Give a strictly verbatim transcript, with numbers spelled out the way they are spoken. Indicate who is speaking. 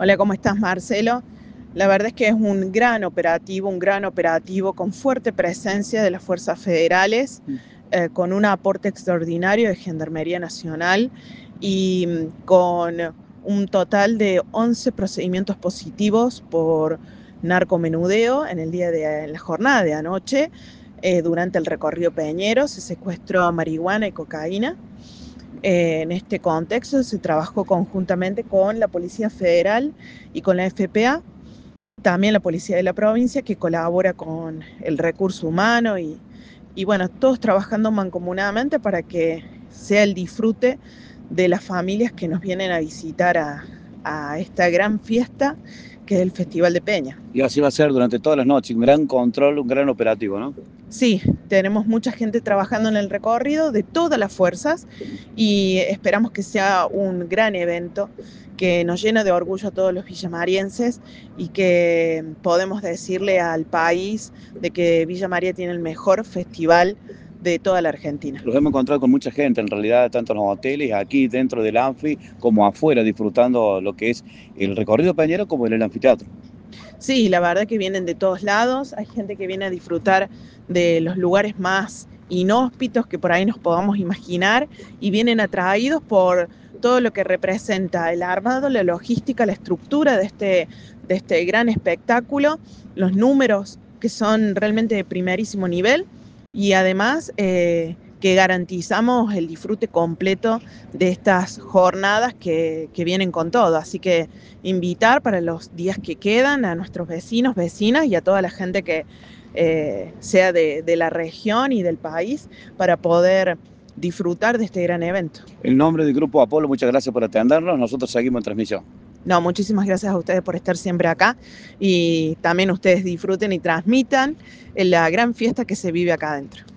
Speaker 1: Hola, ¿cómo estás, Marcelo? La verdad es que es un gran operativo, un gran operativo con fuerte presencia de las fuerzas federales,
Speaker 2: Mm.
Speaker 1: eh, con un aporte extraordinario de Gendarmería Nacional y mm, con un total de once procedimientos positivos por narcomenudeo en el día de en la jornada de anoche. Eh, durante el recorrido Peñero se secuestró marihuana y cocaína. Eh, en este contexto se trabajó conjuntamente con la Policía Federal y con la F P A, también la Policía de la provincia, que colabora con el recurso humano y, y bueno, todos trabajando mancomunadamente para que sea el disfrute de las familias que nos vienen a visitar a, a esta gran fiesta que es el Festival de Peña.
Speaker 2: Y así va a ser durante todas las noches, un gran control, un gran operativo, ¿no?
Speaker 1: Sí, tenemos mucha gente trabajando en el recorrido de todas las fuerzas y esperamos que sea un gran evento que nos llene de orgullo a todos los villamarienses y que podemos decirle al país de que Villa María tiene el mejor festival de toda la Argentina.
Speaker 2: Los hemos encontrado con mucha gente, en realidad, tanto en los hoteles, aquí dentro del Anfi, como afuera, disfrutando lo que es el recorrido peñero como en el anfiteatro.
Speaker 1: Sí, la verdad que vienen de todos lados, hay gente que viene a disfrutar de los lugares más inhóspitos que por ahí nos podamos imaginar y vienen atraídos por todo lo que representa el armado, la logística, la estructura de este, de este gran espectáculo, los números que son realmente de primerísimo nivel y además eh, que garantizamos el disfrute completo de estas jornadas que, que vienen con todo. Así que invitar para los días que quedan a nuestros vecinos, vecinas y a toda la gente que eh, sea de, de la región y del país para poder disfrutar de este gran evento.
Speaker 2: En nombre del Grupo Apolo, muchas gracias por atendernos. Nosotros seguimos en transmisión.
Speaker 1: No, muchísimas gracias a ustedes por estar siempre acá y también ustedes disfruten y transmitan la gran fiesta que se vive acá adentro.